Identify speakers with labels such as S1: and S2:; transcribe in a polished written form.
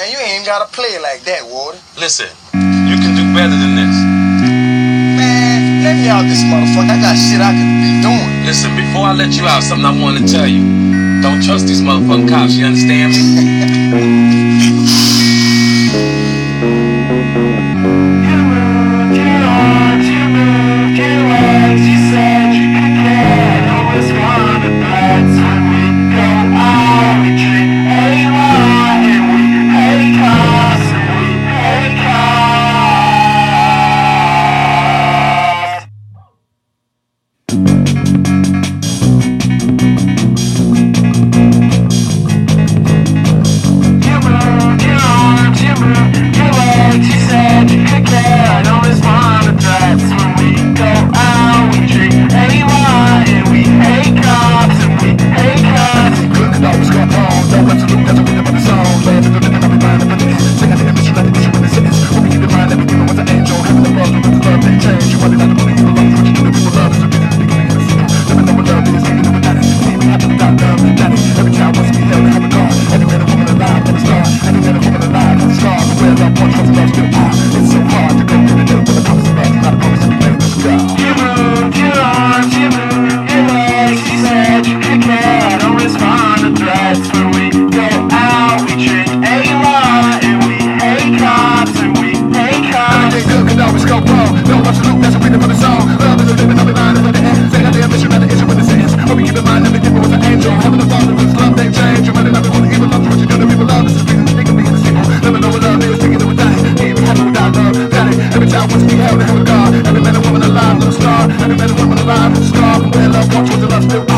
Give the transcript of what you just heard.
S1: Man, you ain't even gotta play it like that, Warden.
S2: Listen, you can do better than this.
S1: Man, let me out this motherfucker. I got shit I could be doing.
S2: Listen, before I let you out, something I want to tell you. Don't trust these motherfucking cops, you understand me?
S3: Every child wants to be held in heaven, God. Every man and woman alive, little star. Every man and woman alive, little star. From where love walks, towards the love still.